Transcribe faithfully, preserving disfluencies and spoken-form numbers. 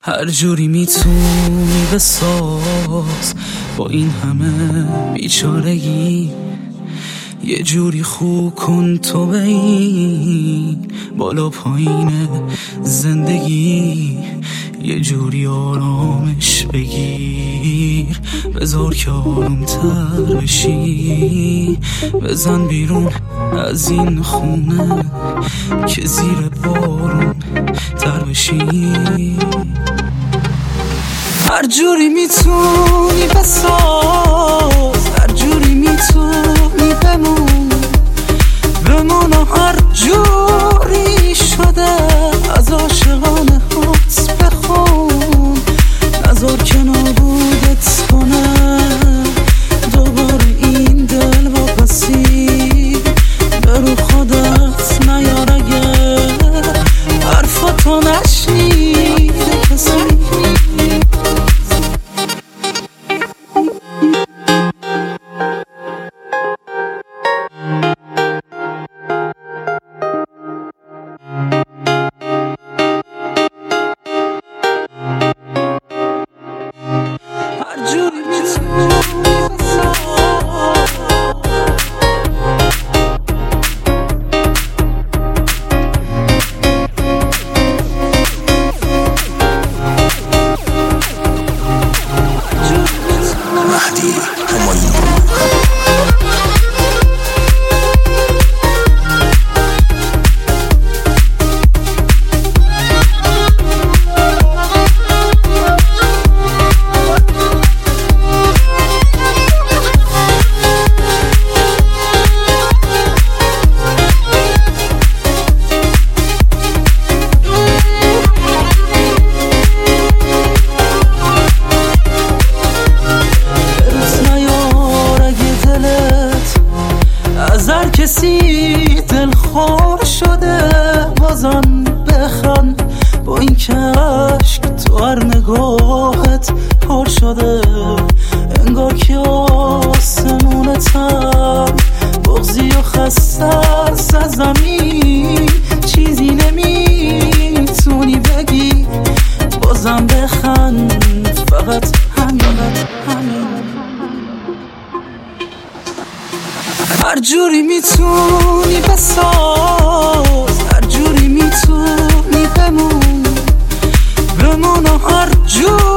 هر جوری میتونی بساز با این همه بیچارگی، یه جوری خوب کن تو به این بالا پایین زندگی، یه جوری آرامش بگیر، بذار که آرومتر بشی، بزن بیرون از این خونه که زیر بارون تر بشی. هر جوری میتونی بساز، هر جوری میتونی بمون بمون و هر جوری شده از عاشقانه هات بخون، نذار که نابودت کنه دوباره این دل واپسی، برو خودت نیار اگه حرفاتو نشنیده کسی. هر کسی دل خور شده بازم بخن با این که عشق تو هر نگاهت پر شده، انگار که آسمونتم بغضی و خسته از زمین، چیزی نمیتونی بگی بازم بخن، فقط همین همین. هر جوری میتونی بساز، هر جوری میتونی بمون بمون و هر جوری